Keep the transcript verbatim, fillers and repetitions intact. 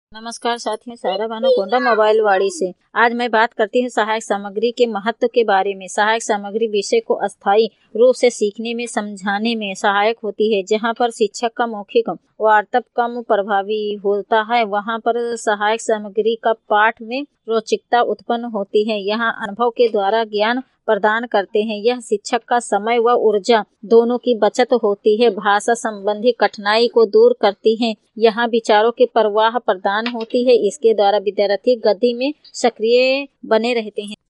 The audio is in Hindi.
नमस्कार साथियों, सारा बानो कोंडा मोबाइल वाड़ी से। आज मैं बात करती हूँ सहायक सामग्री के महत्व के बारे में। सहायक सामग्री विषय को अस्थायी रूप से सीखने में, समझाने में सहायक होती है। जहाँ पर शिक्षक का मौखिक वार्ताव कम प्रभावी होता है, वहाँ पर सहायक सामग्री का पाठ में रोचकता उत्पन्न होती है। यहाँ अनुभव के द्वारा ज्ञान प्रदान करते हैं। यह शिक्षक का समय व ऊर्जा दोनों की बचत होती है। भाषा संबंधी कठिनाई को दूर करती है। यहाँ विचारों के प्रवाह प्रदान होती है। इसके द्वारा विद्यार्थी गति में सक्रिय बने रहते हैं।